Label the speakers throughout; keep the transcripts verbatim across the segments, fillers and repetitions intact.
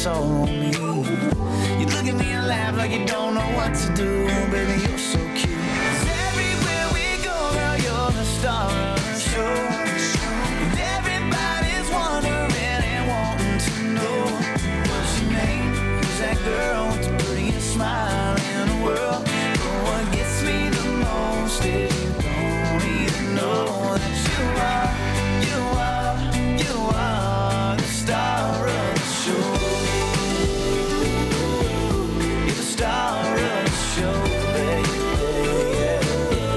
Speaker 1: it's all on me. You look at me and laugh like you don't know what to do. Baby, you're so cute. 'Cause everywhere we go, girl, you're the star of the show. And everybody's wondering and wanting to know what's your name? Who's that girl with the prettiest smile in the world? But what gets me the most is you don't even know that you are, you are, you are the star of the show. You're the star of the show, baby, yeah,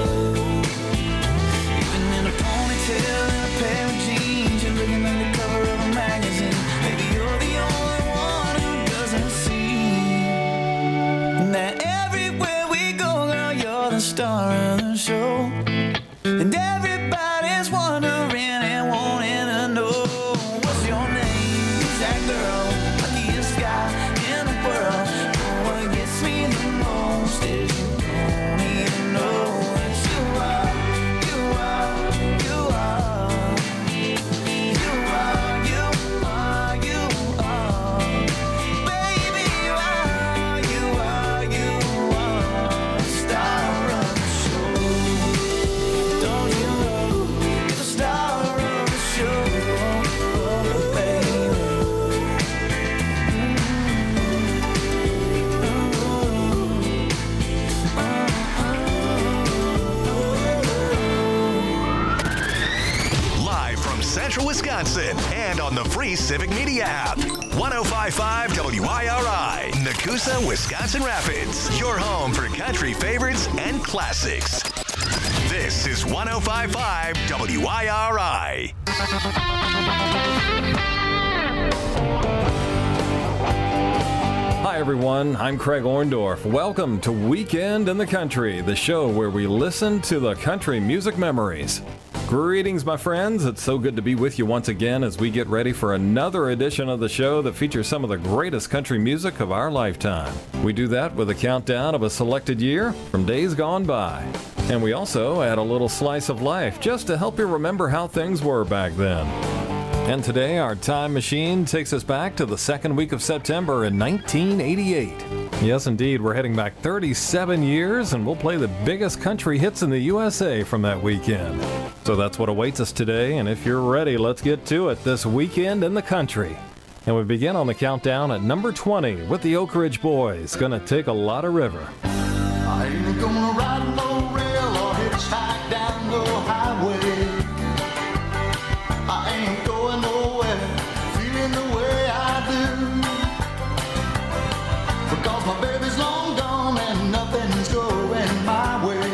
Speaker 1: yeah. Even in a ponytail and a pair of jeans, you're looking like the cover of a magazine. Maybe you're the only one who doesn't see that everywhere we go, girl, you're the star of the show. And everybody's wondering and wanting to know what's your name? Who's that girl? Luckiest guy in the world. But what gets me the most is you don't even know that you are, you are, you are, you are, you are, you are, baby, you are, you are, you are the star of the show. Don't you know you're the star of the show, oh, baby.
Speaker 2: Live from Central Wisconsin and on the free Civic Media app. one oh five point five W I R I, Nakusa, Wisconsin Rapids. Your home for country favorites and classics. This is one oh five point five W I R I.
Speaker 3: Hi, everyone. I'm Craig Orndorff. Welcome to Weekend in the Country, the show where we listen to the country music memories. Greetings, my friends. It's so good to be with you once again as we get ready for another edition of the show that features some of the greatest country music of our lifetime. We do that with a countdown of a selected year from days gone by. And we also add a little slice of life just to help you remember how things were back then. And today, our time machine takes us back to the second week of September in nineteen eighty-eight. Yes, indeed, we're heading back thirty-seven years, and we'll play the biggest country hits in the U S A from that weekend. So that's what awaits us today, and if you're ready, let's get to it this Weekend in the Country. And we begin on the countdown at number twenty with the Oak Ridge Boys, Gonna Take a Lot of River.
Speaker 4: I ain't gonna ride no rail or hitchhike down the highway. I ain't going nowhere, feeling the way I do. Because my baby's long gone and nothing's going my way.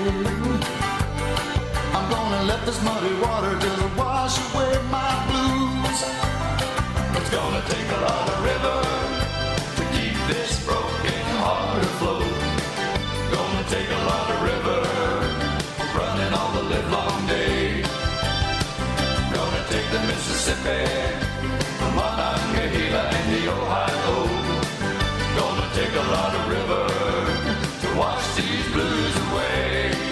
Speaker 4: I'm gonna let this muddy water just wash away my blues. It's gonna take a lot of river to keep this broken heart afloat. Gonna take a lot of river, running all the livelong day. Gonna take the Mississippi, the Monongahela and the Ohio. Gonna take a lot of river to wash these blues away.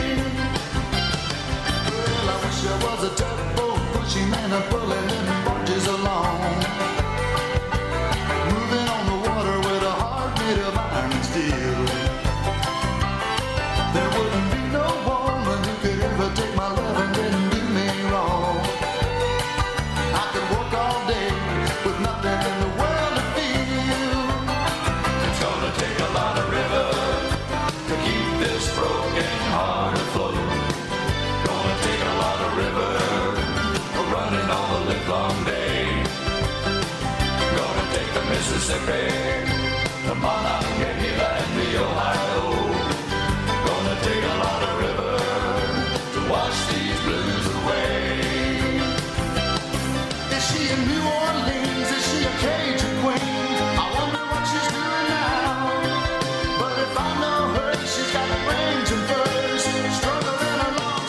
Speaker 4: Well, I wish I was a tugboat pushing and a pulling them barges along, moving on the water with a heart made of iron and steel. There wouldn't be no woman who could ever take my love and then do me wrong. I could work all day with nothing in the world to feel. It's gonna take a lot of river to keep this broken heart afloat. Gonna take a lot of river running all the livelong day. Gonna take the Mississippi, the Monongahela and the Ohio. Gonna take a lot of river to wash these blues away. Is she in New Orleans? Is she a Cajun queen? I wonder what she's doing now. But if I know her, she's got a range of furs, struggling along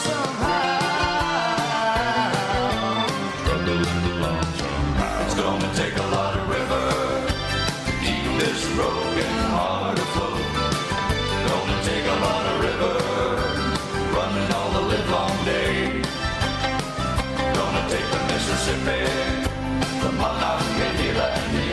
Speaker 4: somehow. Struggling along somehow. It's gonna take a lot of river to keep this broken heart afloat. Gonna take a lot of river, running all the livelong day. Gonna take the Mississippi, the Monongahela and the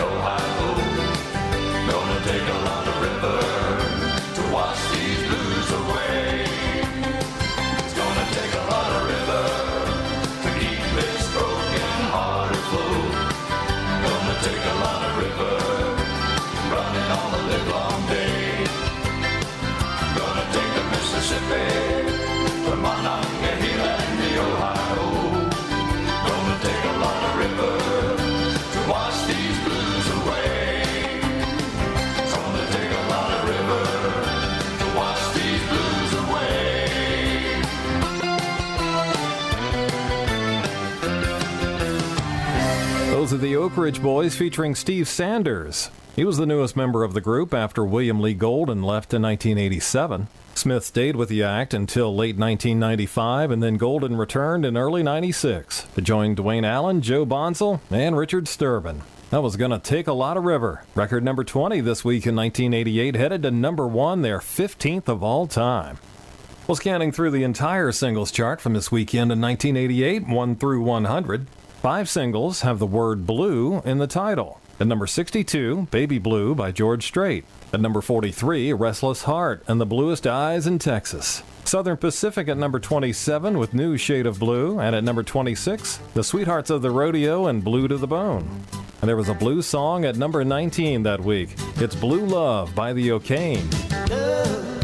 Speaker 3: Those are the Oak Ridge Boys featuring Steve Sanders. He was the newest member of the group after William Lee Golden left in nineteen eighty-seven. Smith stayed with the act until late nineteen ninety-five, and then Golden returned in early ninety-six to join Dwayne Allen, Joe Bonsall, and Richard Sturban. That was Gonna Take a Lot of River. Record number twenty this week in nineteen eighty-eight, headed to number one, their fifteenth of all time. Well, scanning through the entire singles chart from this weekend in nineteen eighty-eight, one through one hundred, five singles have the word blue in the title. At number sixty-two, Baby Blue by George Strait. At number forty-three, Restless Heart and the Bluest Eyes in Texas. Southern Pacific at number twenty-seven with New Shade of Blue. And at number twenty-six, The Sweethearts of the Rodeo and Blue to the Bone. And there was a blues song at number nineteen that week. It's Blue Love by the O'Kane.
Speaker 1: Love,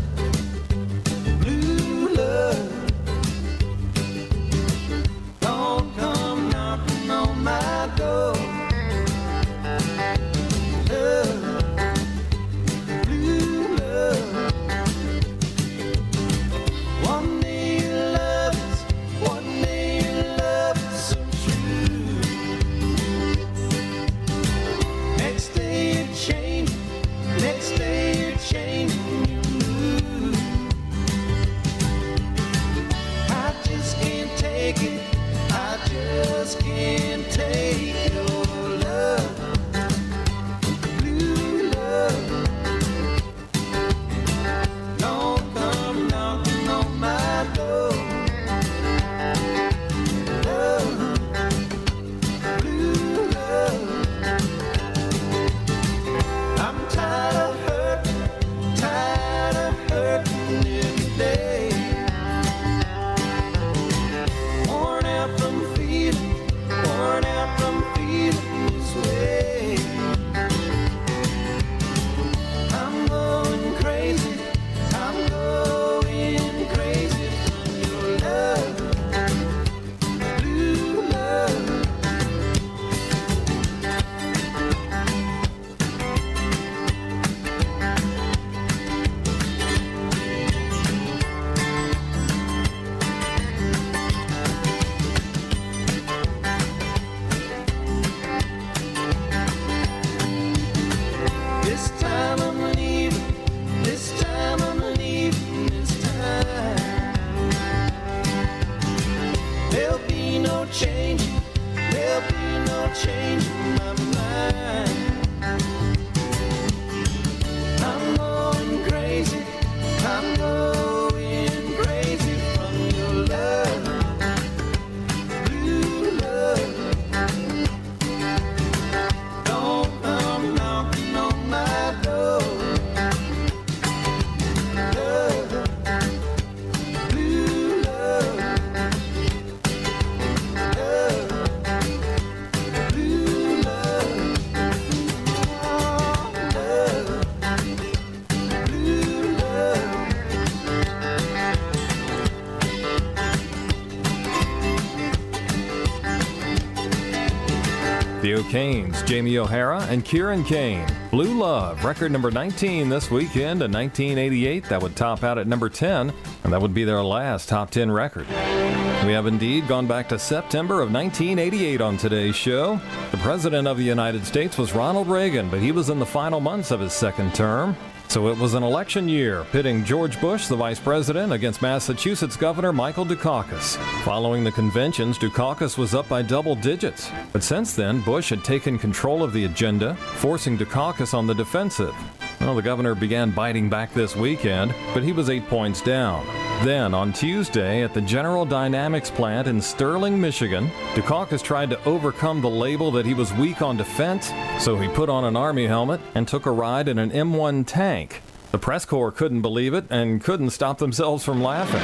Speaker 1: blue love, don't come knocking on my door. Love, blue love, one day your love is, one day your love is so true. Next day you're changing, next day you're changing your mood. I just can't take it, I just can't take your love, blue love. Don't come knocking on my door. Love, blue love. I'm tired of hurting, tired of hurting every day. Worn out from feeling, worn out from feeling this way. I'm going crazy, I'm going crazy from your love, blue love. This time I'm leaving, this time I'm leaving, this time. There'll be no changing, there'll be no changing my mind. I'm going crazy, I'm going crazy from your love, blue love. Don't come knocking on my door. Love, blue love. Love, blue love. Oh, love, blue love.
Speaker 3: The O'Kanes, Jamie O'Hara and Kieran Kane. Blue Love, record number nineteen this weekend in nineteen eighty-eight. That would top out at number ten, and that would be their last top ten record. We have indeed gone back to September of nineteen eighty-eight on today's show. The President of the United States was Ronald Reagan, but he was in the final months of his second term. So it was an election year, pitting George Bush, the vice president, against Massachusetts Governor Michael Dukakis. Following the conventions, Dukakis was up by double digits. But since then, Bush had taken control of the agenda, forcing Dukakis on the defensive. Well, the governor began biting back this weekend, but he was eight points down. Then, on Tuesday, at the General Dynamics plant in Sterling, Michigan, Dukakis tried to overcome the label that he was weak on defense, so he put on an Army helmet and took a ride in an M one tank. The press corps couldn't believe it and couldn't stop themselves from laughing.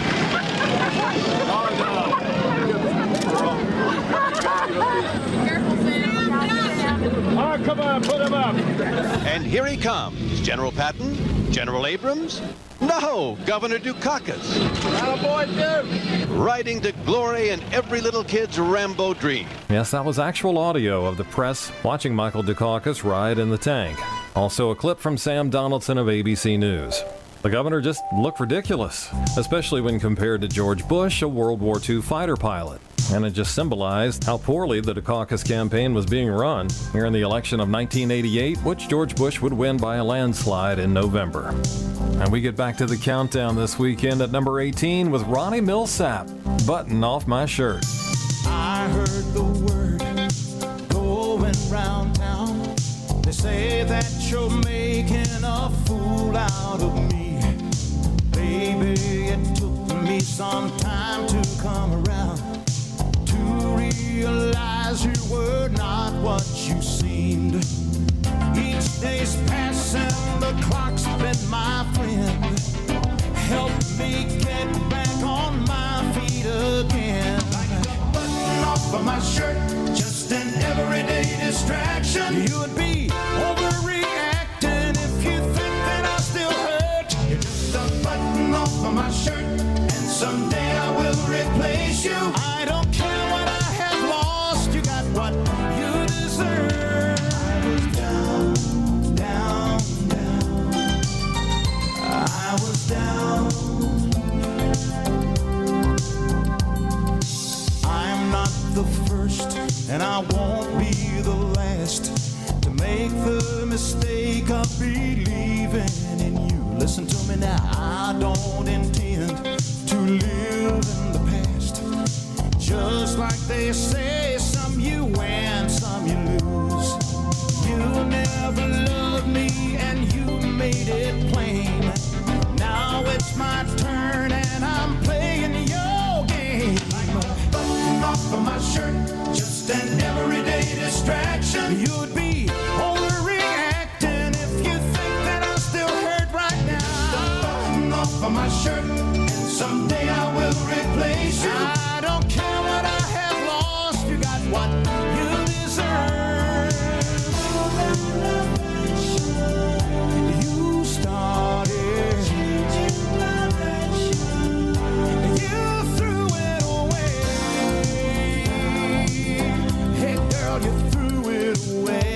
Speaker 5: Oh, come on, put him up.
Speaker 6: And here he comes. General Patton? General Abrams? No, Governor Dukakis.
Speaker 5: Attaboy, Duke.
Speaker 6: Riding to glory in every little kid's Rambo dream.
Speaker 3: Yes, that was actual audio of the press watching Michael Dukakis ride in the tank. Also a clip from Sam Donaldson of A B C News. The governor just looked ridiculous, especially when compared to George Bush, a World War Two fighter pilot. and it just symbolized how poorly the Dukakis campaign was being run here in the election of nineteen eighty-eight, which George Bush would win by a landslide in November. And we get back to the countdown this weekend at number eighteen with Ronnie Milsap, Button Off My Shirt.
Speaker 1: I heard the word going round town. They say that you're making a fool out of me. Baby, it took me some time to come around to realize you were not what you seemed. Each day's passing, the clock's been my friend. Help me get back on my feet again. Like a button off of my shirt, just an everyday distraction. You'd be overreacting if you think that I still hurt. You're just a button off of my shirt, and someday I will replace you. I don't care what I have lost, you got what you deserve. I was down, down, down. I was down. I'm not the first, and I won't be the last to make the mistake of believing in you. Listen to me now, I don't intend to live in the past. Just like they say, some you win, some you lose. You never loved me and you made it plain. Now it's my turn and I'm playing your game. Like a button off of my shirt, just an everyday distraction. You'd be overreacting if you think that I still hurt right now. Just a button off of my shirt, and someday I will replace you. I don't care what I have lost, you got what you deserve. You started, you threw it away. Hey girl, you threw it away.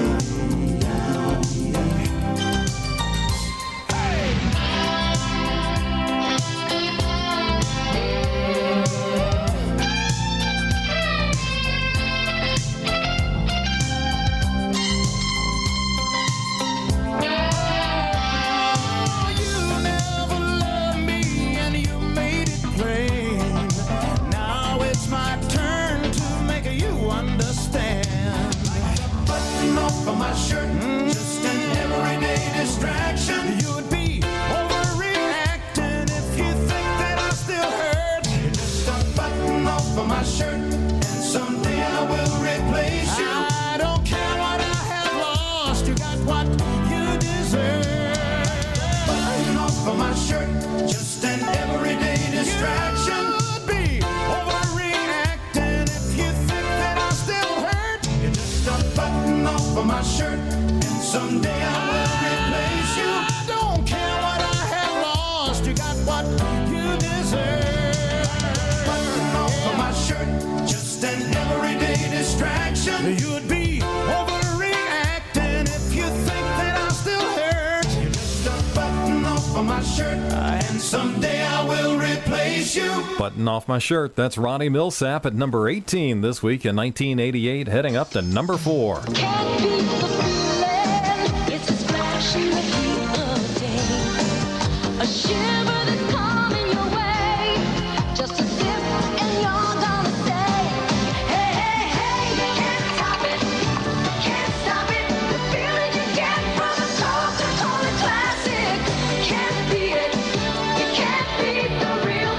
Speaker 1: For my shirt, just an everyday distraction. You'd be overreacting if you think that I still hurt. You're just a button off of my shirt, and someday I will replace you. I don't care what I have lost, you got what you deserve. Button off of my shirt, just an everyday distraction. You'd be overreacting if you think that I still hurt. You're just a button off of my shirt, and someday I will replace you. I don't care what I have lost, you got what you deserve. Button off of my shirt, just an everyday distraction. You'd be overreacting if you think that I still hurt. You're just a button off of my shirt, and someday I will replace you.
Speaker 3: Button Off My Shirt, that's Ronnie Milsap at number eighteen this week in nineteen eighty-eight, heading up to number four.
Speaker 7: Can't beat the feeling, it's a splash in the heat of day. A shiver that's coming your way, just a sip and you're gonna say, hey, hey, hey, can't stop it, can't stop it. The feeling you get from a Coca-Cola classic, can't beat it, you can't beat the real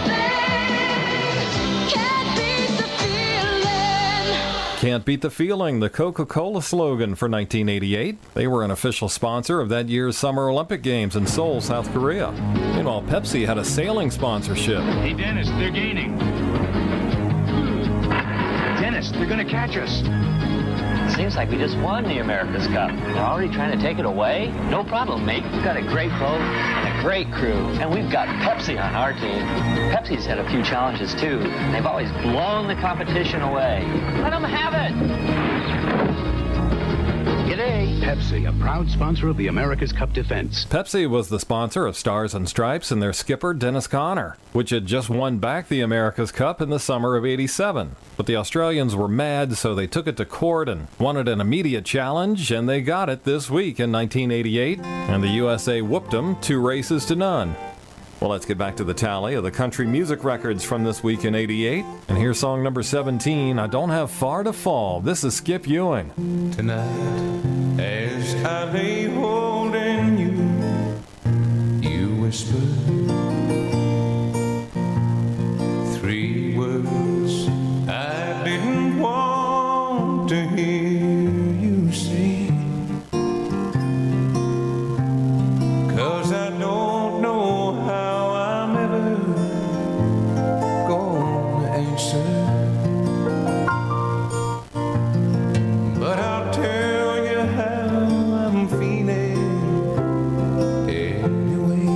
Speaker 7: thing, can't beat the feeling.
Speaker 3: Can't Beat the Feeling, the Coca-Cola slogan for nineteen eighty-eight. They were an official sponsor of that year's Summer Olympic Games in Seoul, South Korea. Meanwhile, Pepsi had a sailing sponsorship.
Speaker 5: Hey, Dennis, they're gaining. Dennis, they're going to catch us.
Speaker 8: Seems like we just won the America's Cup. They're already trying to take it away? No problem, mate. We've got a great boat and a great crew. And we've got Pepsi on our team. Pepsi's had a few challenges, too. They've always blown the competition away. Let them have it! G'day.
Speaker 5: Pepsi, a proud sponsor of the America's Cup defense.
Speaker 3: Pepsi was the sponsor of Stars and Stripes and their skipper Dennis Conner, which had just won back the America's Cup in the summer of eighty-seven. But the Australians were mad, so they took it to court and wanted an immediate challenge, and they got it this week in nineteen eighty-eight, and the U S A whooped them two races to none. Well, let's get back to the tally of the country music records from this week in eighty-eight. And here's song number seventeen, I Don't Have Far to Fall. This is Skip Ewing.
Speaker 9: Tonight, as I lay holding you, you whisper three words I didn't want to hear you say. 'Cause I don't know how I'm ever gonna answer. But I'll tell you how I'm feeling anyway.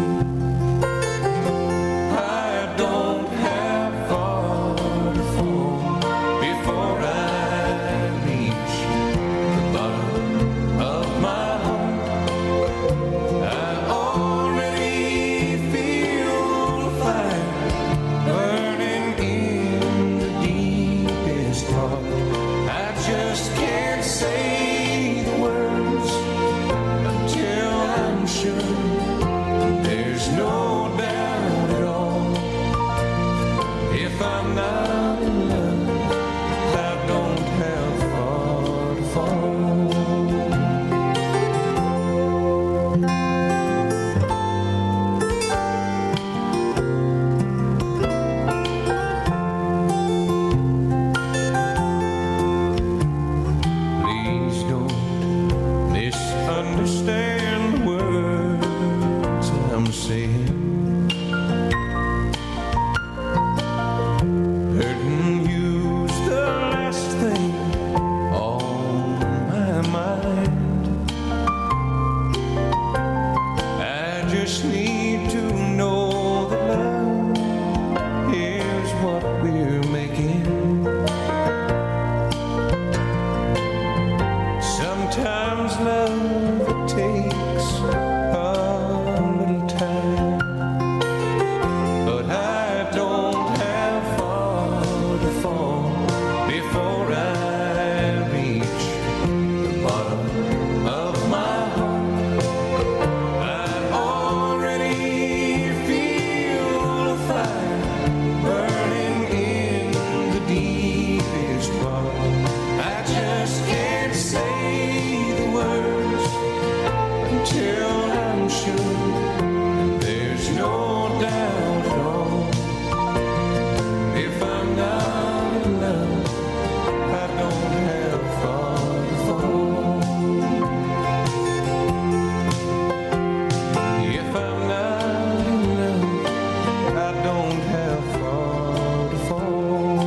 Speaker 9: I don't have far to fall before I reach the bottom of my heart. I already feel the fire burning in the deepest part. I just can't say the words until I'm sure there's no doubt at all. If I'm not in love, I don't have far to fall. Please don't misunderstand the words I'm saying. Hurting you's the last thing on my mind. I just need to know that love is what we're making. Sometimes love takes a little time, but I don't have far to fall before I reach the bottom of my heart. I already feel the fire burning in the deepest part. I just can't say the words until I'm sure there's no doubt at all. If I'm not in love, I don't have far to fall. If I'm not in love, I don't have far to fall.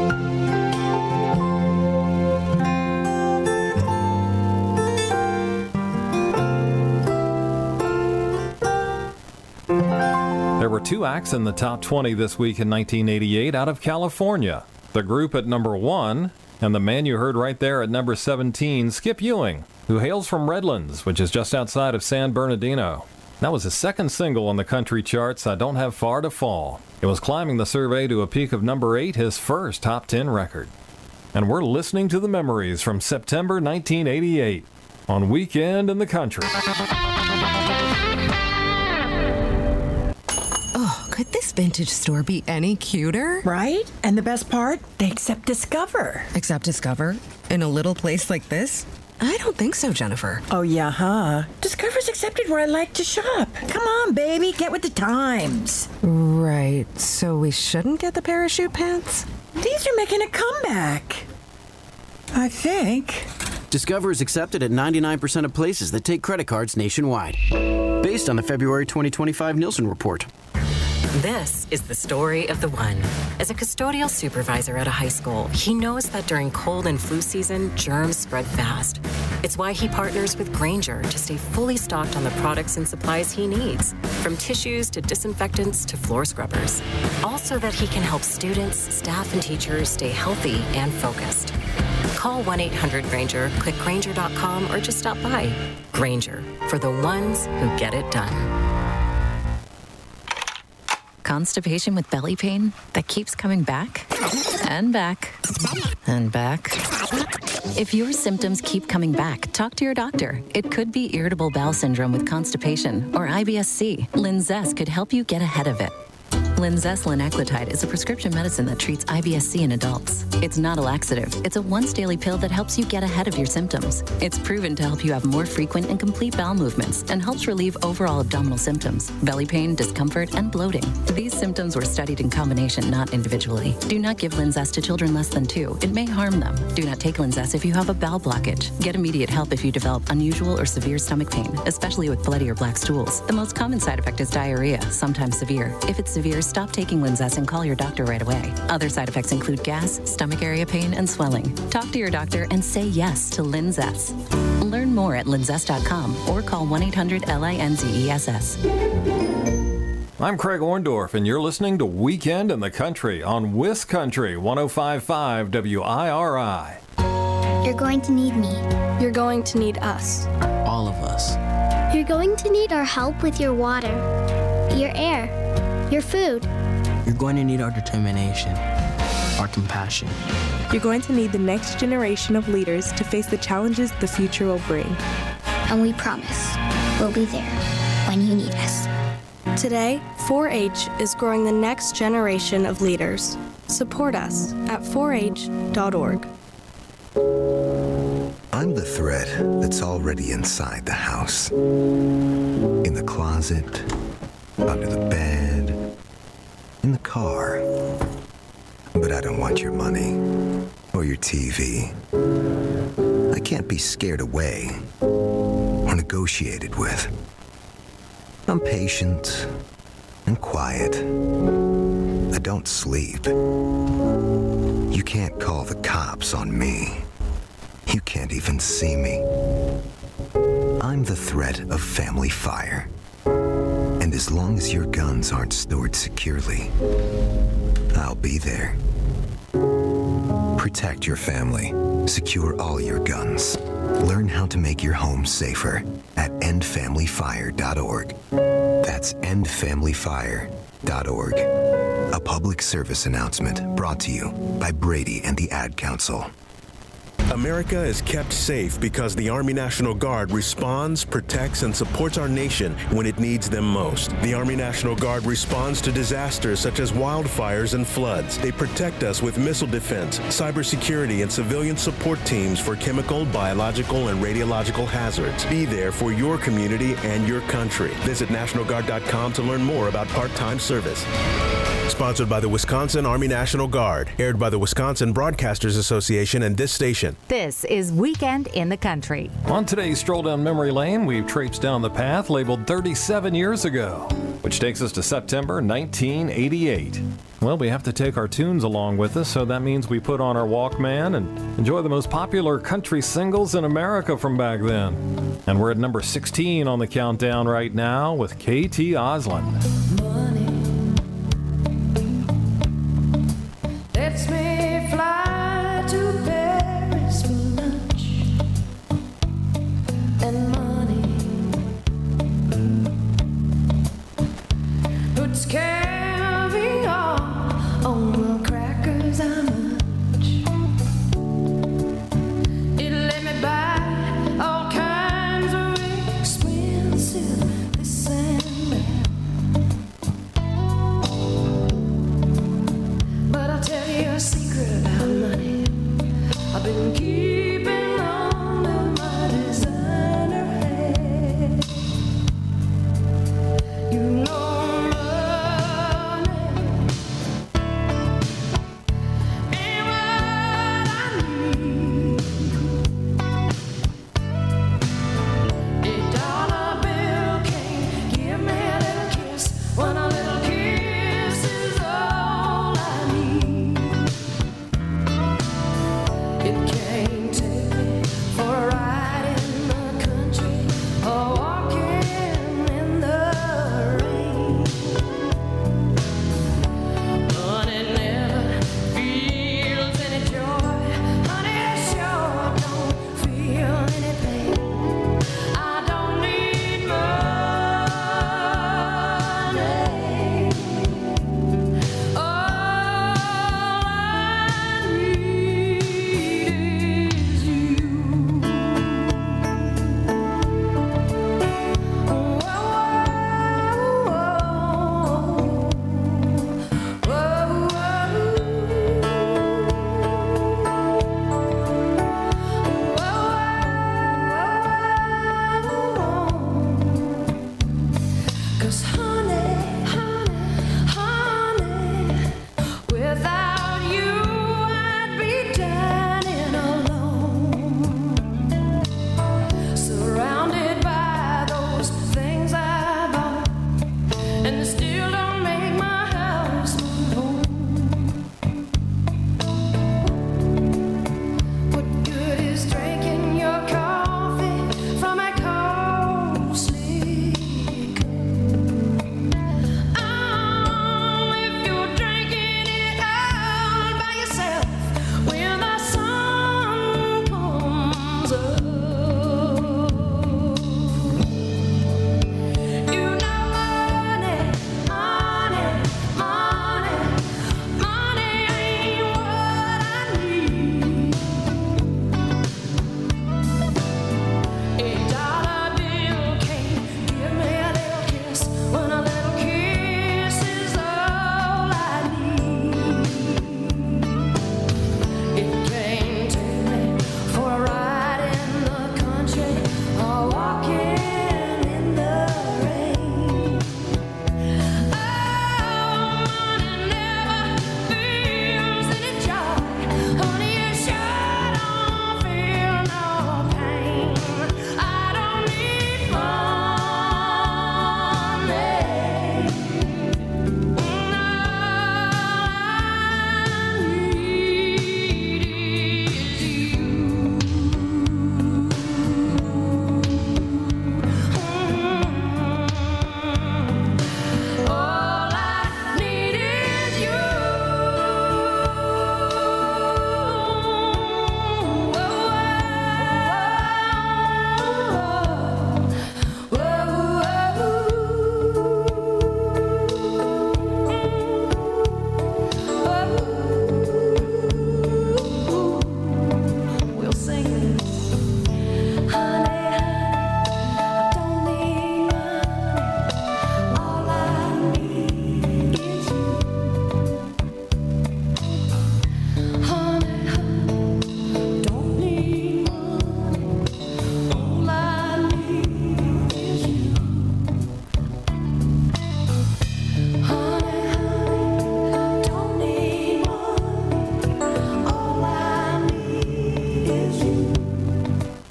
Speaker 3: There were two acts in the top twenty this week in nineteen eighty-eight out of California. The group at number one, and the man you heard right there at number seventeen, Skip Ewing, who hails from Redlands, which is just outside of San Bernardino. That was his second single on the country charts, I Don't Have Far to Fall. It was climbing the survey to a peak of number eight, his first top ten record. And we're listening to the memories from September nineteen eighty-eight on Weekend in the Country.
Speaker 10: Could this vintage store be any cuter?
Speaker 11: Right? And the best part, they accept Discover.
Speaker 10: Accept Discover? In a little place like this? I don't think so, Jennifer.
Speaker 11: Oh, yeah, huh? Discover's accepted where I like to shop. Come on, baby, get with the times.
Speaker 10: Right, so we shouldn't get the parachute pants?
Speaker 11: These are making a comeback. I think.
Speaker 12: Discover is accepted at ninety-nine percent of places that take credit cards nationwide. Based on the February twenty twenty-five Nielsen report.
Speaker 13: This is the story of the one. As a custodial supervisor at a high school, he knows that during cold and flu season, germs spread fast. It's why he partners with Grainger to stay fully stocked on the products and supplies he needs, from tissues to disinfectants to floor scrubbers. Also that he can help students, staff, and teachers stay healthy and focused. Call one eight hundred Granger, click Granger dot com, or just stop by. Granger, for the ones who get it done.
Speaker 14: Constipation with belly pain that keeps coming back and back and back. If your symptoms keep coming back, talk to your doctor. It could be irritable bowel syndrome with constipation or I B S C. Linzess could help you get ahead of it. Linzess linaclotide is a prescription medicine that treats I B S C in adults. It's not a laxative. It's a once-daily pill that helps you get ahead of your symptoms. It's proven to help you have more frequent and complete bowel movements and helps relieve overall abdominal symptoms, belly pain, discomfort, and bloating. These symptoms were studied in combination, not individually. Do not give Linzess to children less than two. It may harm them. Do not take Linzess if you have a bowel blockage. Get immediate help if you develop unusual or severe stomach pain, especially with bloody or black stools. The most common side effect is diarrhea, sometimes severe. If it's severe, stop taking Linzess and call your doctor right away. Other side effects include gas, stomach area pain, and swelling. Talk to your doctor and say yes to Linzess. Learn more at linzess dot com or call one eight hundred L I N Z E S S.
Speaker 3: I'm Craig Orndorff, and you're listening to Weekend in the Country on Wiscountry one oh five point five W I R I.
Speaker 15: You're going to need me.
Speaker 16: You're going to need us.
Speaker 12: All of us.
Speaker 15: You're going to need our help with your water, your air, your food.
Speaker 17: You're going to need our determination, our compassion.
Speaker 16: You're going to need the next generation of leaders to face the challenges the future will bring.
Speaker 15: And we promise we'll be there when you need us.
Speaker 16: Today, four H is growing the next generation of leaders. Support us at four H dot org.
Speaker 18: I'm the thread that's already inside the house. In the closet, under the bed, in the car. But I don't want your money or your T V. I can't be scared away or negotiated with. I'm patient and quiet. I don't sleep. You can't call the cops on me. You can't even see me. I'm the threat of family fire. And as long as your guns aren't stored securely, I'll be there. Protect your family. Secure all your guns. Learn how to make your home safer at end family fire dot org. That's end family fire dot org. A public service announcement brought to you by Brady and the Ad Council.
Speaker 19: America is kept safe because the Army National Guard responds, protects, and supports our nation when it needs them most. The Army National Guard responds to disasters such as wildfires and floods. They protect us with missile defense, cybersecurity, and civilian support teams for chemical, biological, and radiological hazards. Be there for your community and your country. Visit national guard dot com to learn more about part-time service. Sponsored by the Wisconsin Army National Guard. Aired by the Wisconsin Broadcasters Association and this station.
Speaker 20: This is Weekend in the Country.
Speaker 3: On today's stroll down memory lane, we've traipsed down the path labeled thirty-seven years ago, which takes us to September nineteen eighty-eight. Well, we have to take our tunes along with us, so that means we put on our Walkman and enjoy the most popular country singles in America from back then. And we're at number sixteen on the countdown right now with K T Oslin.
Speaker 21: Lets me fly to Paris for lunch and money puts caviar on the crackers I munch. It let me buy all kinds of expensive this and that.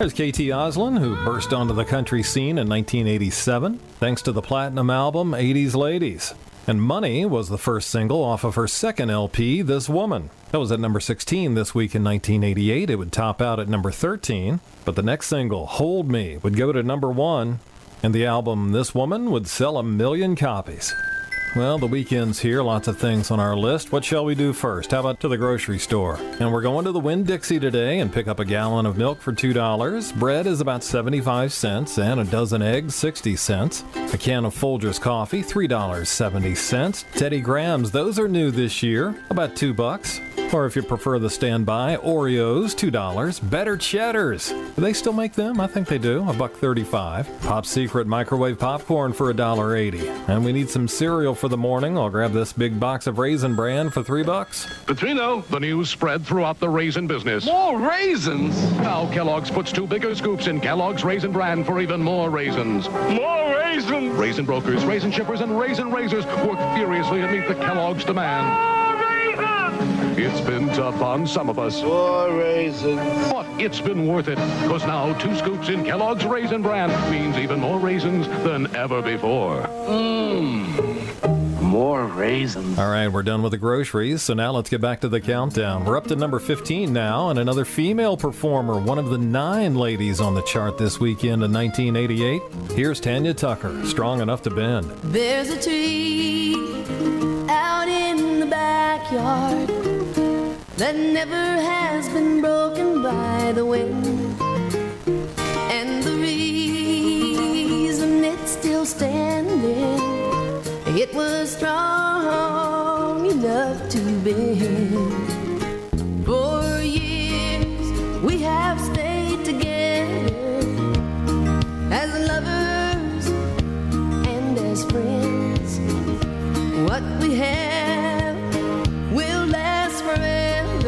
Speaker 3: There's K T Oslin, who burst onto the country scene in nineteen eighty-seven, thanks to the platinum album eighties Ladies. And Money was the first single off of her second L P, This Woman. That was at number sixteen this week in nineteen eighty-eight. It would top out at number thirteen. But the next single, Hold Me, would go to number one. And the album This Woman would sell a million copies. Well, the weekend's here, lots of things on our list. What shall we do first? How about to the grocery store? And we're going to the Winn-Dixie today and pick up a gallon of milk for two dollars. Bread is about seventy-five cents, and a dozen eggs, sixty cents. A can of Folgers coffee, three dollars and seventy cents. Teddy Grahams, those are new this year, about two bucks. Or if you prefer the standby, Oreos, two dollars. Better Cheddars. Do they still make them? I think they do. a buck thirty-five. Pop Secret microwave popcorn for a dollar eighty. And we need some cereal for the morning. I'll grab this big box of Raisin Bran for three bucks.
Speaker 2: Petrino, the news spread throughout the raisin business.
Speaker 22: More raisins?
Speaker 2: Now Kellogg's puts two bigger scoops in Kellogg's Raisin Bran for even more raisins.
Speaker 22: More raisins?
Speaker 2: Raisin brokers, raisin shippers, and raisin raisers work furiously to meet the Kellogg's demand. It's been tough on some of us.
Speaker 22: More raisins.
Speaker 2: But it's been worth it, because now two scoops in Kellogg's Raisin Bran means even more raisins than ever before.
Speaker 22: Mmm. More raisins.
Speaker 3: All right, we're done with the groceries, so now let's get back to the countdown. We're up to number fifteen now, and another female performer, one of the nine ladies on the chart this weekend in nineteen eighty-eight. Here's Tanya Tucker, Strong Enough to Bend.
Speaker 7: There's a tree out in the backyard that never has been broken by the wind, and the reason it's still standing, it was strong enough to bend. For years we have stayed together as lovers and as friends. What we have will last forever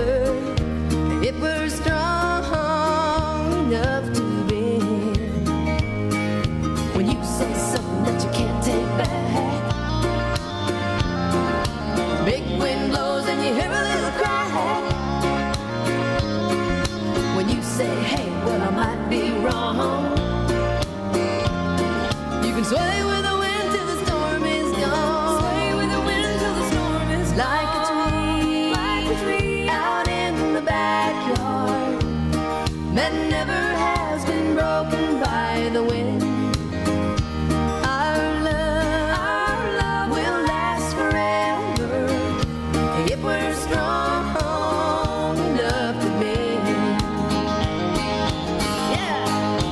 Speaker 7: if we're strong enough to bend. When you say something that you can't take back, big wind blows and you hear a little cry. When you say, hey, well, I might be wrong, you can sway with the wind till the storm is gone. Sway with the wind till the storm is gone. Like a tree, like a tree out in the backyard that never has been broken by the wind. Our love, our love will last forever if we're strong enough to bend. Yeah.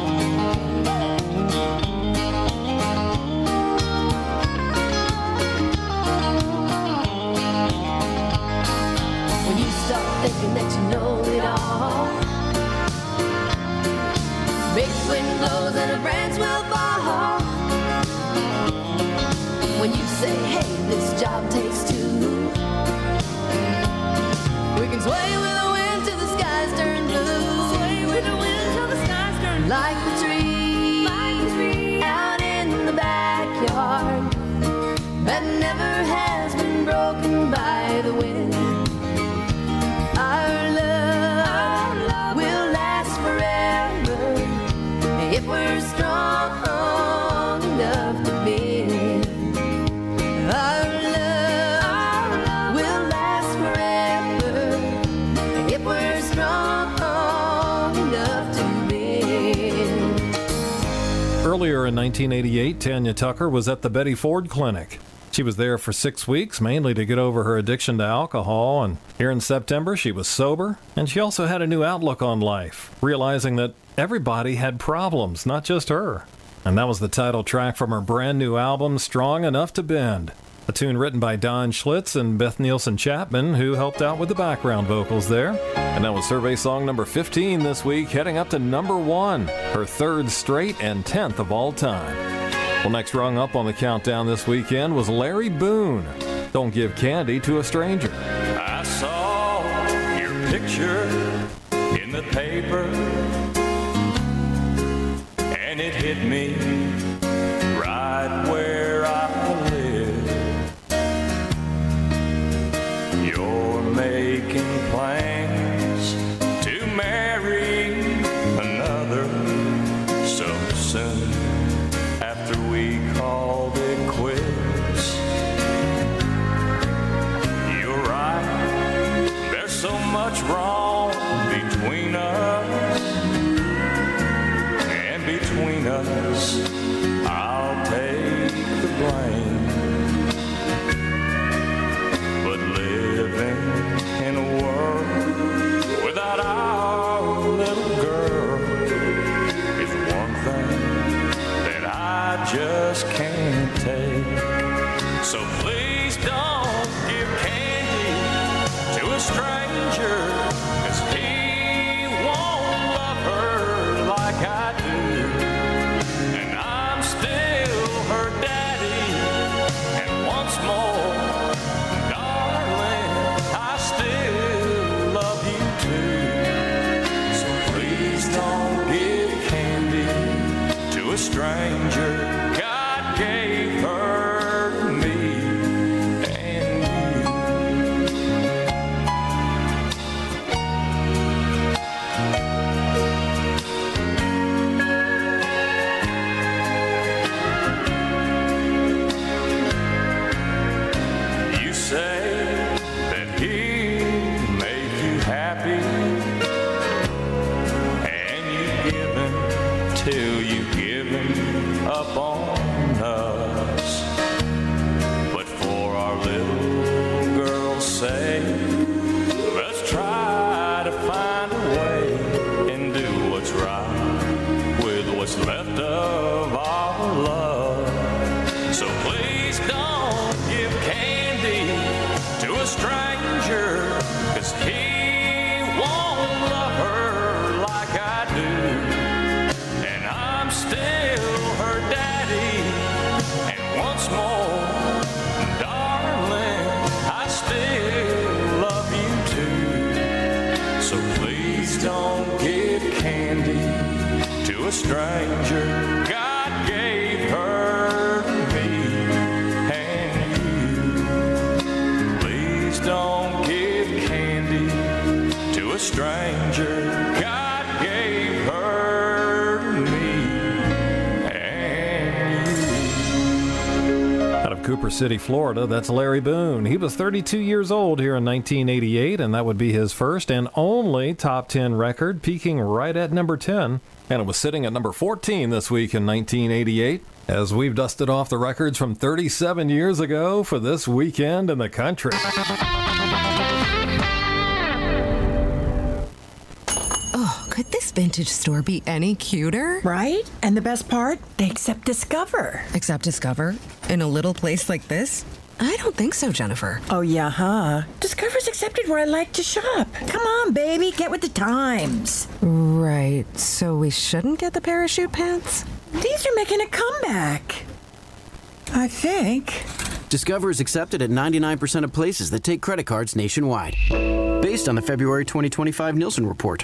Speaker 7: When you start thinking that you know it all, big wind blows and a branch will fall. When you say, hey, this job takes two, we can sway with the wind till the skies turn blue. Sway with the wind till the skies turn blue. Like the tree, like the tree out in the backyard that never has been broken by the wind. Our love, our love will last forever if we're strong enough to bend. Our love, our love will last forever if we're strong enough to bend.
Speaker 3: Earlier in nineteen eighty-eight, Tanya Tucker was at the Betty Ford Clinic. She was there for six weeks, mainly to get over her addiction to alcohol, and here in September she was sober, and she also had a new outlook on life, realizing that everybody had problems, not just her. And that was the title track from her brand new album, Strong Enough to Bend, a tune written by Don Schlitz and Beth Nielsen Chapman, who helped out with the background vocals there. And that was survey song number fifteen this week, heading up to number one, her third straight and tenth of all time. Well, next rung up on the countdown this weekend was Larry Boone, Don't Give Candy to a Stranger.
Speaker 23: I saw your picture in the paper, and it hit me right where I live. You're making plans to marry another between us, I'll take the blame. But living in a world without our little girl is one thing that I just can't take. So please don't give candy to a stranger, 'cause he won't love her like I do. And I'm still her daddy, and once more, darling, I still love you too. So please don't give candy to a stranger. God gave her to me and you. You say that he made you happy, and you give him till you give him up on us. But for our little girl's sake, let's try to find a way and do what's right with what's left of our love. So please don't give candy to a stranger, 'cause he won't love her like I do. And I'm still her daddy, and once more, darling, I still love you too. So please don't give candy to a stranger. God gave her to me and you. Please don't give candy to a stranger. God gave her to me and you.
Speaker 3: Out of Cooper City, Florida, that's Larry Boone. He was thirty-two years old here in nineteen eighty-eight, and that would be his first and only top ten record, peaking right at number ten. And it was sitting at number fourteen this week in nineteen eighty-eight, as we've dusted off the records from thirty-seven years ago for this weekend in the country.
Speaker 10: Oh, could this vintage store be any cuter?
Speaker 11: Right? And the best part, they accept Discover.
Speaker 10: Accept Discover? In a little place like this? I don't think so, Jennifer.
Speaker 11: Oh, yeah, huh? Discover's accepted where I like to shop. Come on, baby, get with the times.
Speaker 10: Right, so we shouldn't get the parachute pants?
Speaker 11: These are making a comeback. I think.
Speaker 12: Discover is accepted at ninety-nine percent of places that take credit cards nationwide. Based on the February twenty twenty-five Nielsen report.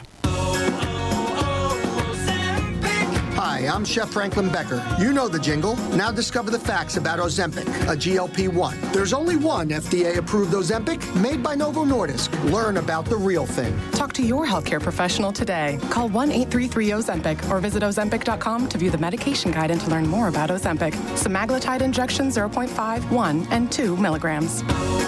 Speaker 1: Hi, I'm Chef Franklin Becker. You know the jingle. Now discover the facts about Ozempic, a G L P one. There's only one F D A-approved Ozempic made by Novo Nordisk. Learn about the real thing.
Speaker 4: Talk to your healthcare professional today. Call one eight three three Ozempic or visit Ozempic dot com to view the medication guide and to learn more about Ozempic. Semaglutide injection zero point five, one, and two milligrams.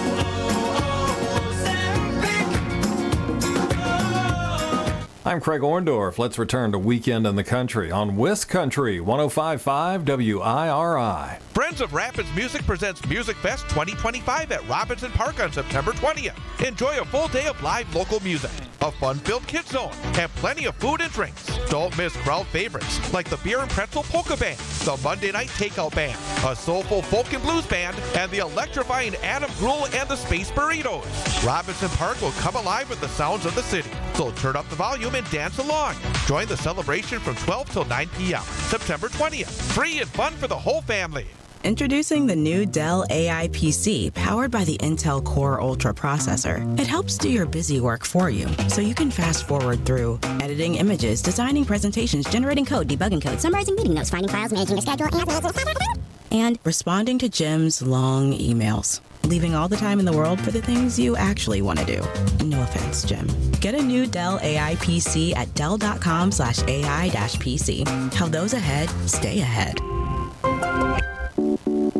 Speaker 3: I'm Craig Orndorff. Let's return to Weekend in the Country on Wiscountry one oh five point five W I R I.
Speaker 6: Friends of Rapids Music presents Music Fest twenty twenty-five at Robinson Park on September twentieth. Enjoy a full day of live local music, a fun-filled kids zone, and plenty of food and drinks. Don't miss crowd favorites like the Beer and Pretzel Polka Band, the Monday Night Takeout Band, a soulful folk and blues band, and the electrifying Adam Gruhl and the Space Burritos. Robinson Park will come alive with the sounds of the city, so turn up the volume and dance along. Join the celebration from twelve till nine p.m. September twentieth. Free and fun for the whole family.
Speaker 24: Introducing the new Dell A I P C powered by the Intel Core Ultra processor. It helps do your busy work for you, so you can fast forward through editing images, designing presentations, generating code, debugging code, summarizing meeting notes, finding files, managing a schedule, and, and responding to Jim's long emails. Leaving all the time in the world for the things you actually want to do. No offense, Jim. Get a new Dell A I P C at dell.com slash AI dash PC. How those ahead stay ahead.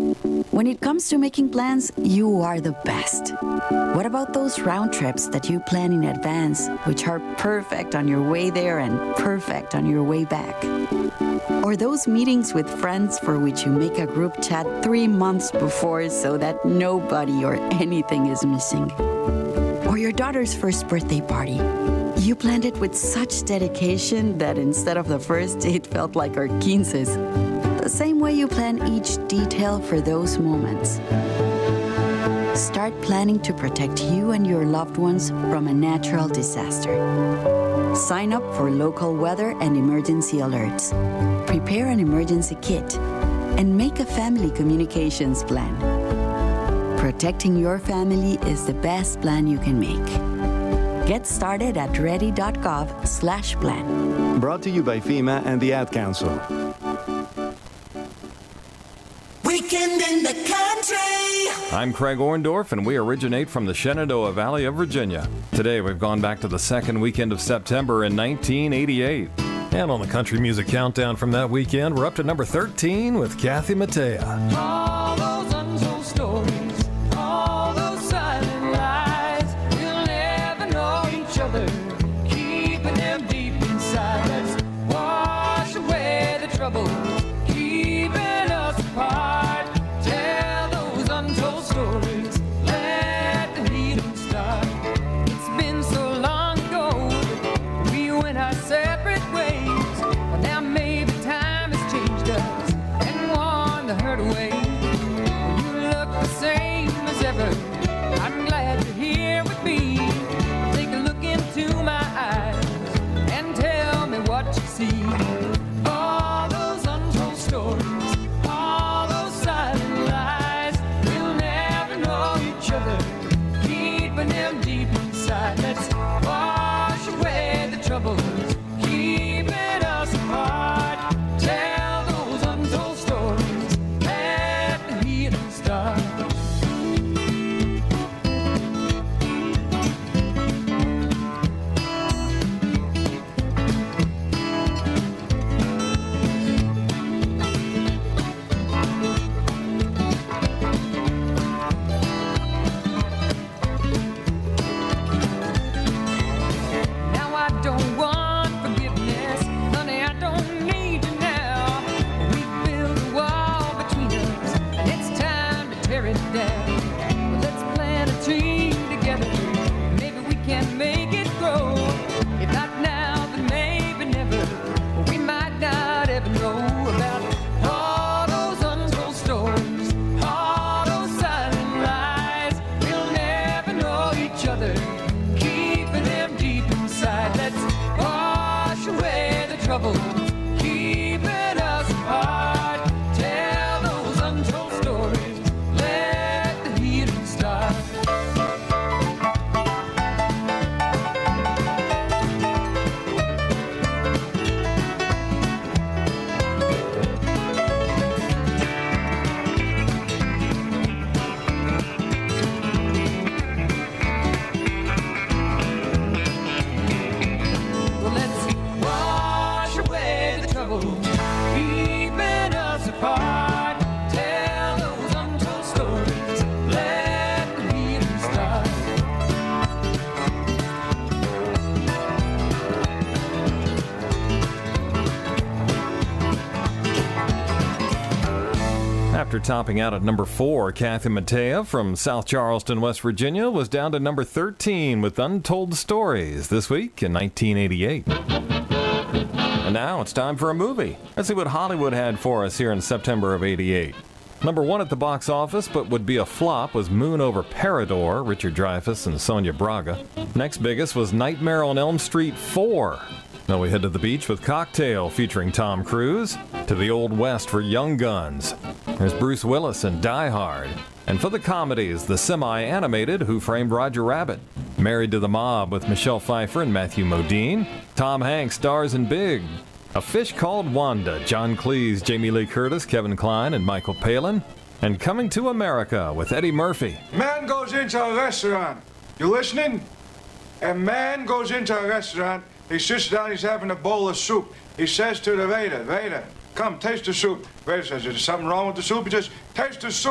Speaker 5: When it comes to making plans, you are the best. What about those round trips that you plan in advance, which are perfect on your way there and perfect on your way back? Or those meetings with friends for which you make a group chat three months before so that nobody or anything is missing? Or your daughter's first birthday party. You planned it with such dedication that instead of the first, it felt like our quinces. The same way you plan each detail for those moments. Start planning to protect you and your loved ones from a natural disaster. Sign up for local weather and emergency alerts. Prepare an emergency kit and make a family communications plan. Protecting your family is the best plan you can make. Get started at ready.gov slash plan.
Speaker 8: Brought to you by FEMA and the Ad Council.
Speaker 7: Weekend in the Country.
Speaker 3: I'm Craig Orndorff, and we originate from the Shenandoah Valley of Virginia. Today, we've gone back to the second weekend of September in nineteen eighty-eight. And on the Country Music Countdown from that weekend, we're up to number thirteen with Kathy Mattea.
Speaker 21: All those untold stories, all those silent lies, we'll never know each other, keeping them deep inside. Let's wash away the trouble, keeping us apart. Tell those untold stories, let the healing start. It's been so long ago, we went our separate ways, but now maybe time has changed us and worn the hurt away. You look the same as ever, I'm glad you're here with me. Take a look into my eyes and tell me what you see. All those untold stories, all those silent lies, we'll never know each other, keeping them deep inside. Let's wash away the troubles, keeping us apart. Tell those untold stories, let the healing start. Now I don't want forgiveness, honey, I don't need you now. We built a wall between us, and it's time to tear it down. Well, let's plant a tree together, maybe we can make it grow. If not now, then maybe never. We might not ever know about all those untold stories, all those silent lies. We'll never know each other, keeping them deep inside. Let's wash away the troubles, keeping us apart. Tell those untold stories, let the healing start. Well, let's wash away the trouble, keeping us apart. Tell those untold stories, let the healing start.
Speaker 3: After topping out at number four, Kathy Mattea from South Charleston, West Virginia, was down to number thirteen with Untold Stories this week in nineteen eighty-eight. And now it's time for a movie. Let's see what Hollywood had for us here in September of eighty-eight. Number one at the box office, but would be a flop, was Moon Over Parador, Richard Dreyfuss and Sonia Braga. Next biggest was Nightmare on Elm Street four. Now we head to the beach with Cocktail featuring Tom Cruise, to the Old West for Young Guns. There's Bruce Willis in Die Hard. And for the comedies, the semi-animated Who Framed Roger Rabbit, Married to the Mob with Michelle Pfeiffer and Matthew Modine, Tom Hanks stars in Big, A Fish Called Wanda, John Cleese, Jamie Lee Curtis, Kevin Kline, and Michael Palin, and Coming to America with Eddie Murphy.
Speaker 9: Man goes into a restaurant. You listening? A man goes into a restaurant. He sits down. He's having a bowl of soup. He says to the waiter, "Waiter, come taste the soup." Waiter says, "Is there something wrong with the soup?" He says, "Taste the soup."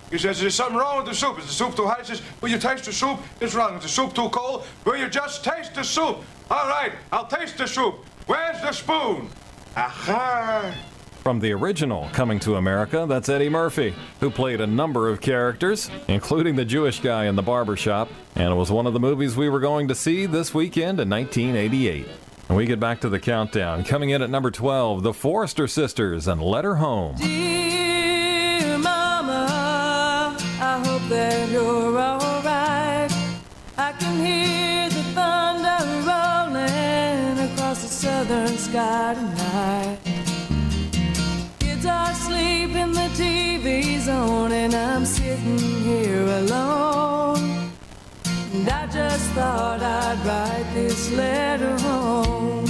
Speaker 9: He says, there's something wrong with the soup. Is the soup too hot? He says, will you taste the soup? It's wrong. Is the soup too cold? Will you just taste the soup? All right, I'll taste the soup. Where's the spoon? Aha!
Speaker 3: From the original Coming to America, that's Eddie Murphy, who played a number of characters, including the Jewish guy in the barber shop, and it was one of the movies we were going to see this weekend in nineteen eighty-eight. And we get back to the countdown. Coming in at number twelve, the Forrester Sisters and Let Her Home.
Speaker 21: Dear Mama, I hope that you're all right. I can hear the thunder rolling across the southern sky tonight. Kids are sleeping, the T V's on, and I'm sitting here alone. And I just thought I'd write this letter home.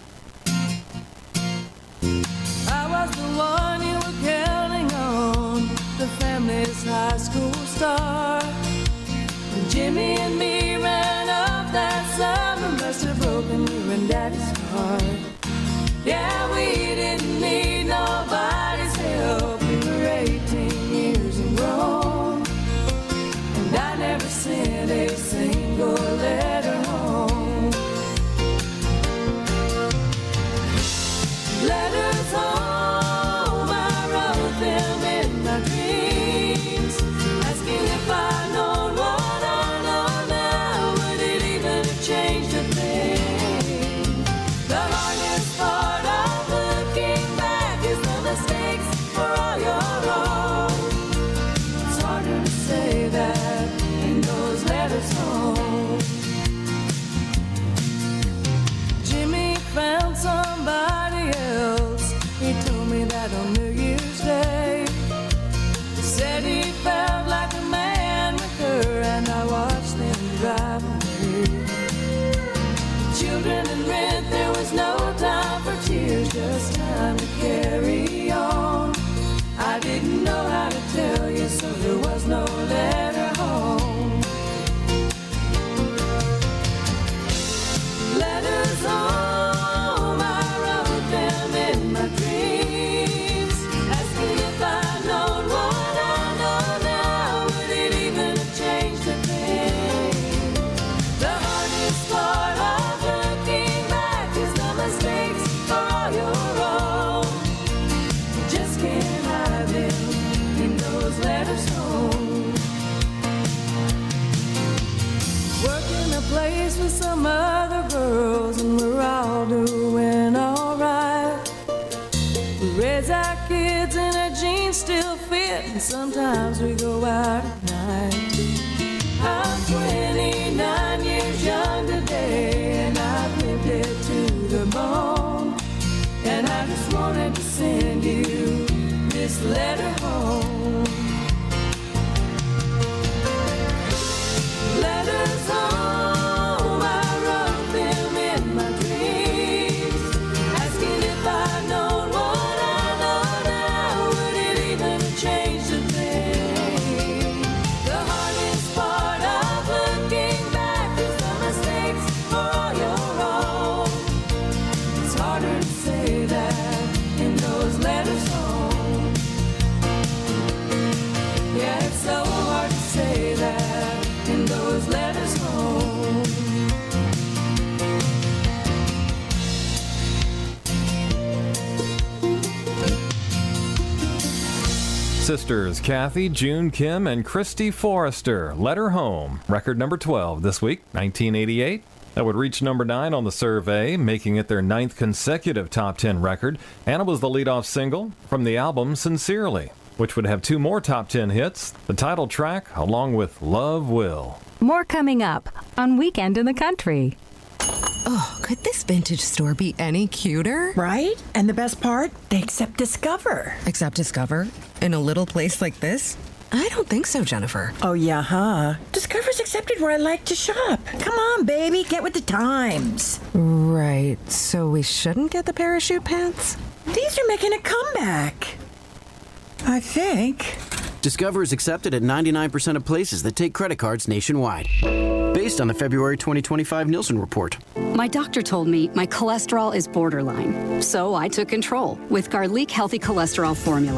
Speaker 21: I was the one you were counting on, the family's high school star. When Jimmy and me ran up that summer, must have broken you and Daddy's heart. Yeah, we didn't need nobody's help. We were eighteen years and grown, and I never sent a single letter home. Letters home, I wrote them in my dreams, asking if I'd known what I know now, would it even have changed a thing? The hardest part of looking back is the mistakes for all your own. It's harder to say that in those letters home. Jimmy found somebody else. He told me that on New Year's Day. He said he felt like a man with her, and I watched them drive away. Children and rent, there was no time for tears, just time to carry on. I didn't know how to tell you, so there was no letter home. Letters home, I wrote them in my dreams, asking if I'd known what I know now, would it even have changed a thing? The hardest part of looking back is the mistakes for all your own. You just can't hide them in those letters home. Working a place with some other girls, and we're all doing alright. We raise our kids and our jeans still fit, and sometimes we go out at night. I'm twenty-nine years young today, and I've lived it to the bone. And I just wanted to send you this letter home. Letters home, I wrote them in my dreams, asking if I'd known what I know now, would it even have changed a thing? The hardest part of looking back is the mistakes for all your own. It's harder to say that in those letters home. Yeah, it's so hard to say that in those letters home.
Speaker 3: Sisters Kathy, June Kim, and Christy Forrester, Let Her Home, record number twelve this week, nineteen eighty-eight. That would reach number nine on the survey, making it their ninth consecutive top ten record, and it was the leadoff single from the album Sincerely, which would have two more top ten hits, the title track along with Love Will.
Speaker 20: More coming up on Weekend in the Country.
Speaker 10: Oh, could this vintage store be any cuter?
Speaker 11: Right? And the best part, they accept Discover.
Speaker 10: Accept Discover? In a little place like this? I don't think so, Jennifer.
Speaker 11: Oh, yeah, huh? Discover's accepted where I like to shop. Come on, baby, get with the times.
Speaker 10: Right, so we shouldn't get the parachute pants?
Speaker 11: These are making a comeback. I think.
Speaker 12: Discover is accepted at ninety-nine percent of places that take credit cards nationwide. Based on the February twenty twenty-five Nielsen report.
Speaker 13: My doctor told me my cholesterol is borderline, so I took control with Garlic Healthy Cholesterol Formula.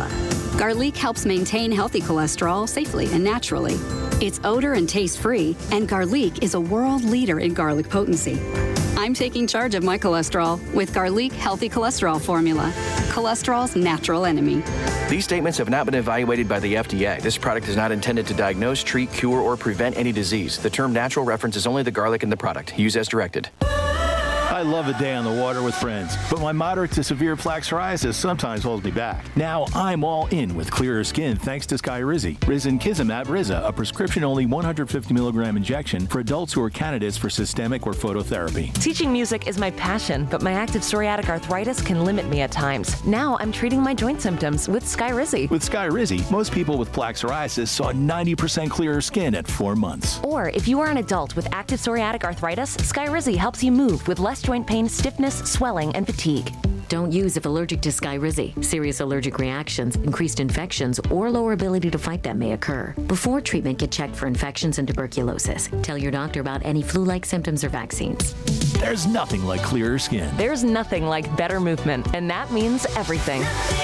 Speaker 13: Garlic helps maintain healthy cholesterol safely and naturally. It's odor and taste-free, and Garlic is a world leader in garlic potency. I'm taking charge of my cholesterol with Garlic Healthy Cholesterol Formula, cholesterol's natural enemy.
Speaker 14: These statements have not been evaluated by the F D A. This product is not intended to diagnose, treat, cure, or prevent any disease. The term natural references only the garlic in the product. Use as directed.
Speaker 15: I love a day on the water with friends, but my moderate to severe plaque psoriasis sometimes holds me back. Now I'm all in with clearer skin thanks to Skyrizi. Risankizumab Riza, a prescription-only one hundred fifty milligram injection for adults who are candidates for systemic or phototherapy.
Speaker 16: Teaching music is my passion, but my active psoriatic arthritis can limit me at times. Now I'm treating my joint symptoms with Skyrizi.
Speaker 15: With Skyrizi, most people with plaque psoriasis saw ninety percent clearer skin at four months.
Speaker 16: Or if you are an adult with active psoriatic arthritis, Skyrizi helps you move with less joint pain, stiffness, swelling, and fatigue.
Speaker 17: Don't use if allergic to Skyrizi. Serious allergic reactions, increased infections, or lower ability to fight them may occur. Before treatment, get checked for infections and tuberculosis. Tell your doctor about any flu-like symptoms or vaccines.
Speaker 15: There's nothing like clearer skin.
Speaker 16: There's nothing like better movement, and that means everything.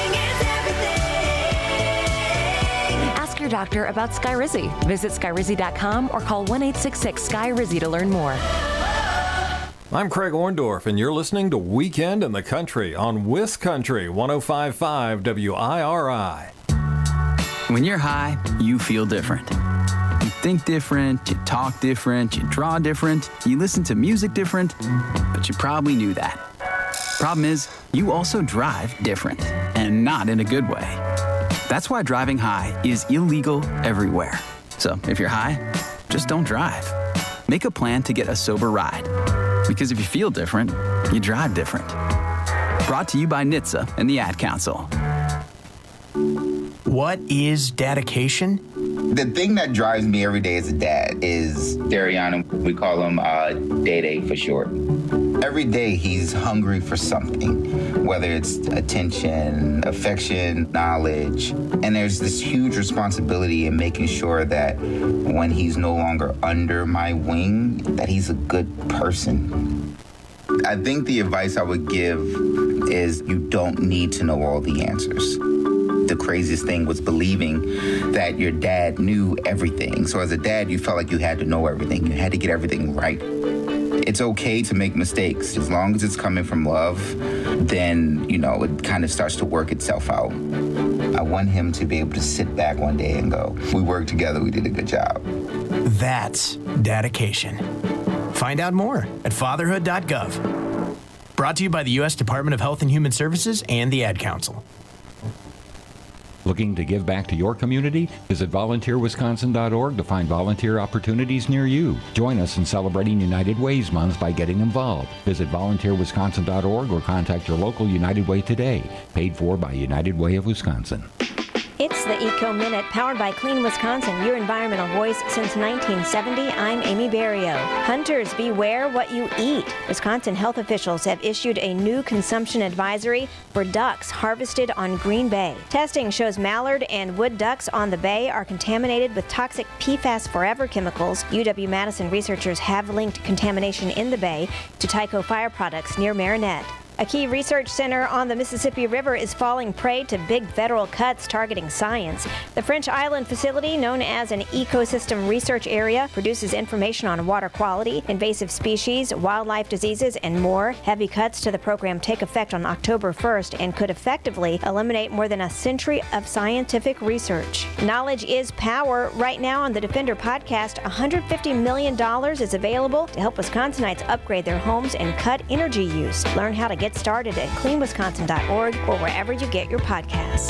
Speaker 16: Ask your doctor about Skyrizi. Visit Skyrizi dot com or call one eight six six Sky Rizi to learn more.
Speaker 3: I'm Craig Orndorff, and you're listening to Weekend in the Country on WisCountry one oh five point five W I R I.
Speaker 25: When you're high, you feel different. You think different, you talk different, you draw different, you listen to music different, but you probably knew that. Problem is, you also drive different, and not in a good way. That's why driving high is illegal everywhere. So if you're high, just don't drive. Make a plan to get a sober ride. Because if you feel different, you drive different. Brought to you by N H T S A and the Ad Council.
Speaker 26: What is dedication?
Speaker 27: The thing that drives me every day as a dad is Dariana. We call him uh, Day-Day for short. Every day he's hungry for something, whether it's attention, affection, knowledge. And there's this huge responsibility in making sure that when he's no longer under my wing, that he's a good person. I think the advice I would give is you don't need to know all the answers. The craziest thing was believing that your dad knew everything. So as a dad, you felt like you had to know everything. You had to get everything right. It's okay to make mistakes. As long as it's coming from love, then, you know, it kind of starts to work itself out. I want him to be able to sit back one day and go, we worked together, we did a good job.
Speaker 26: That's dedication. Find out more at fatherhood dot gov. Brought to you by the U S Department of Health and Human Services and the Ad Council.
Speaker 28: Looking to give back to your community? Visit volunteer wisconsin dot org to find volunteer opportunities near you. Join us in celebrating United Way's Month by getting involved. Visit volunteer wisconsin dot org or contact your local United Way today. Paid for by United Way of Wisconsin.
Speaker 29: It's the Eco Minute, powered by Clean Wisconsin, your environmental voice since nineteen seventy. I'm Amy Barrio. Hunters, beware what you eat. Wisconsin health officials have issued a new consumption advisory for ducks harvested on Green Bay. Testing shows mallard and wood ducks on the bay are contaminated with toxic P FAS Forever chemicals. U W-Madison researchers have linked contamination in the bay to Tyco Fire products near Marinette. A key research center on the Mississippi River is falling prey to big federal cuts targeting science. The French Island facility, known as an ecosystem research area, produces information on water quality, invasive species, wildlife diseases, and more. Heavy cuts to the program take effect on October first and could effectively eliminate more than a century of scientific research. Knowledge is power. Right now on the Defender podcast, one hundred fifty million dollars is available to help Wisconsinites upgrade their homes and cut energy use. Learn how to get Get started at clean wisconsin dot org or wherever you get your podcasts.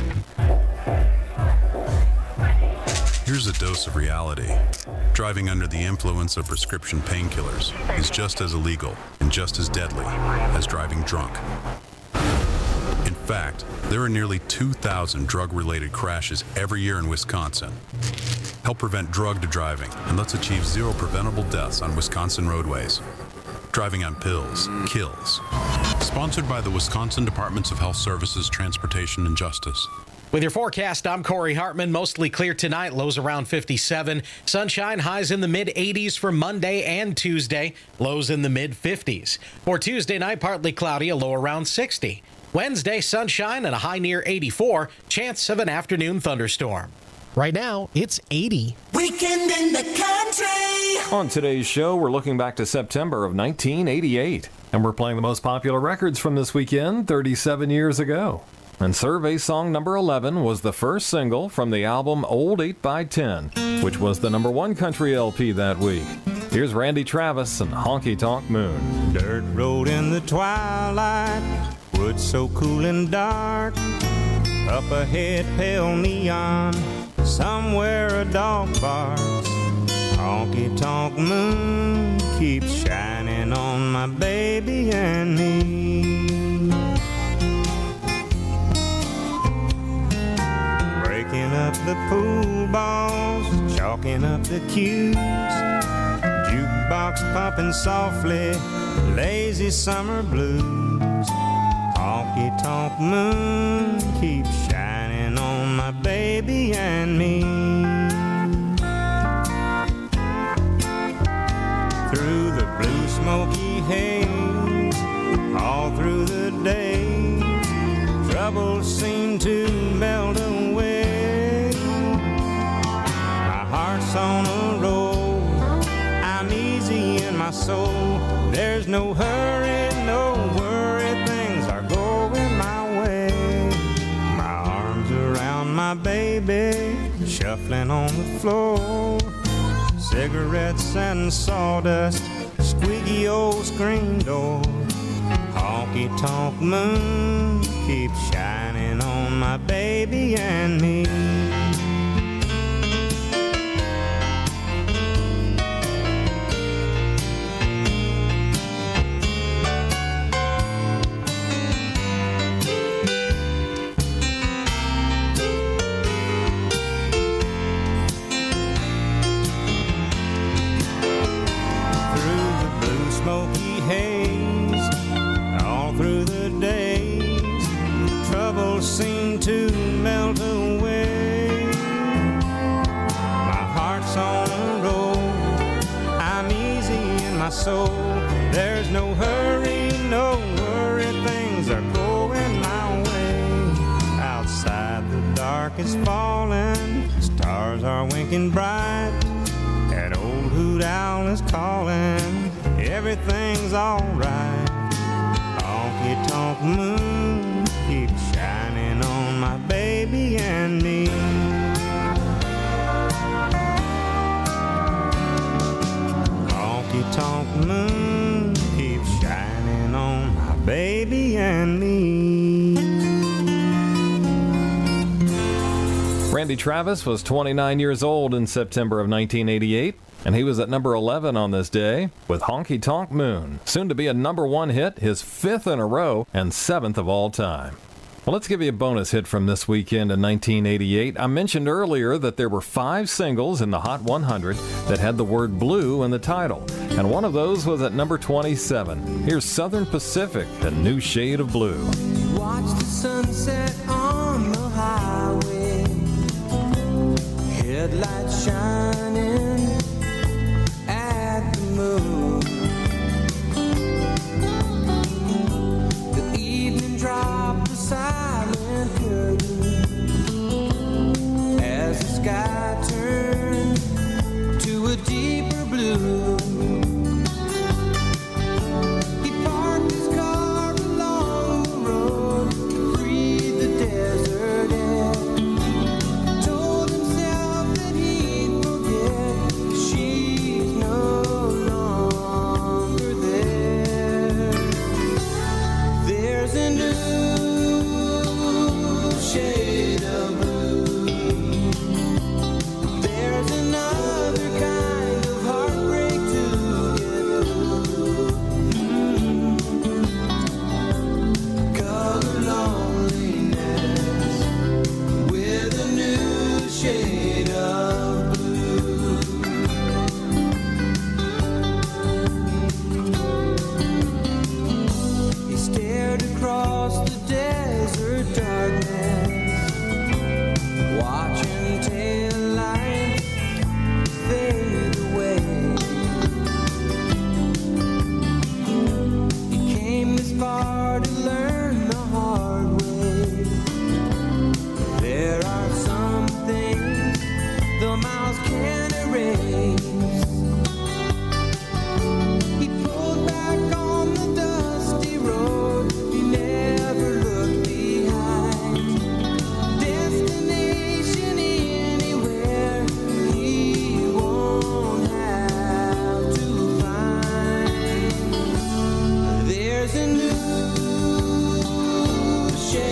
Speaker 30: Here's a dose of reality. Driving under the influence of prescription painkillers is just as illegal and just as deadly as driving drunk. In fact, there are nearly two thousand drug-related crashes every year in Wisconsin. Help prevent drugged driving, and let's achieve zero preventable deaths on Wisconsin roadways. Driving on pills kills. Sponsored by the Wisconsin Departments of Health Services, Transportation, and Justice.
Speaker 31: With your forecast, I'm Corey Hartman. Mostly clear tonight, lows around fifty-seven. Sunshine, highs in the mid eighties for Monday and Tuesday, lows in the mid fifties. For Tuesday night, partly cloudy, a low around sixty. Wednesday, sunshine and a high near eighty-four. Chance of an afternoon thunderstorm. Right now, it's eighty.
Speaker 1: Weekend in the Country.
Speaker 3: On today's show, we're looking back to September of nineteen eighty-eight. And we're playing the most popular records from this weekend, thirty-seven years ago. And survey song number eleven was the first single from the album Old eight by ten, which was the number one country L P that week. Here's Randy Travis and Honky Tonk Moon.
Speaker 2: Dirt road in the twilight, woods so cool and dark. Up ahead, pale neon, somewhere a dog barks. Honky tonk moon keeps shining on my baby and me. Breaking up the pool balls, chalking up the cues. Jukebox pumping softly, lazy summer blues. Honky tonk moon keeps shining on my baby and me. Through the blue smoky haze, all through the day, troubles seem to melt away. My heart's on a roll, I'm easy in my soul. There's no hurry, no worry, things are going my way. My arms around my baby, shuffling on the floor. Cigarettes and sawdust, squeaky old screen door. Honky tonk moon keeps shining on my baby and me. Seem to melt away. My heart's on a roll, I'm easy in my soul. There's no hurry, no worry, things are going my way. Outside the dark is falling, stars are winking bright. That old hoot owl is calling, everything's alright. Honky tonk moon keeps shining on my baby and me. Honky tonk moon keeps shining on my baby and me.
Speaker 3: Randy Travis was twenty-nine years old in September of nineteen eighty-eight, and he was at number eleven on this day with Honky Tonk Moon, soon to be a number one hit, his fifth in a row, and seventh of all time. Well, let's give you a bonus hit from this weekend in nineteen eighty-eight. I mentioned earlier that there were five singles in the Hot one hundred that had the word blue in the title, and one of those was at number twenty-seven. Here's Southern Pacific, A New Shade of Blue.
Speaker 1: Watch the sunset on the highway, headlights shining at the moon. The evening dropped a silent curtain as the sky turned to a deeper blue. He parked his car along the road to breathe the desert air. Told himself that he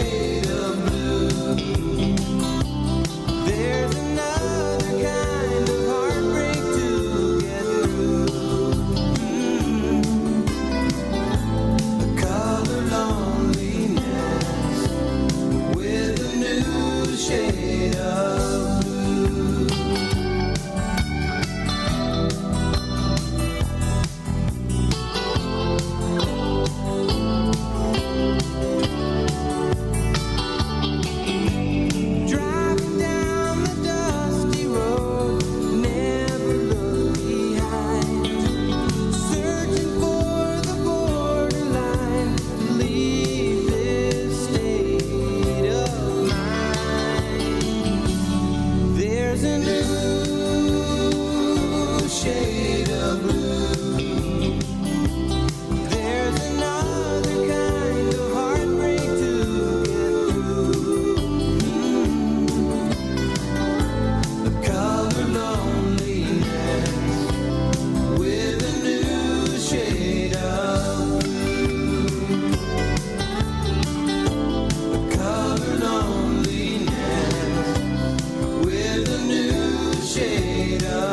Speaker 1: shade of blue. There's another kind of heartbreak to get through. Mm. The color loneliness with a new shade of blue. Driving down the dusty road, never look behind, searching for the borderline to leave this state of mind. There's a new shade of blue. There's another kind of heartbreak to get through. The color loneliness with a new shade of blue. The color loneliness with a new shade of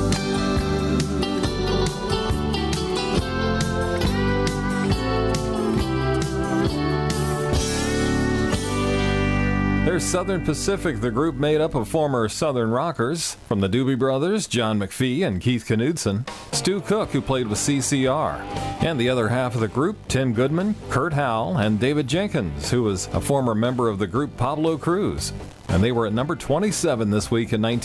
Speaker 3: There's Southern Pacific, the group made up of former Southern rockers. From the Doobie Brothers, John McPhee and Keith Knudsen, Stu Cook, who played with C C R, and the other half of the group, Tim Goodman, Kurt Howell, and David Jenkins, who was a former member of the group Pablo Cruz. And they were at number twenty-seven this week in nineteen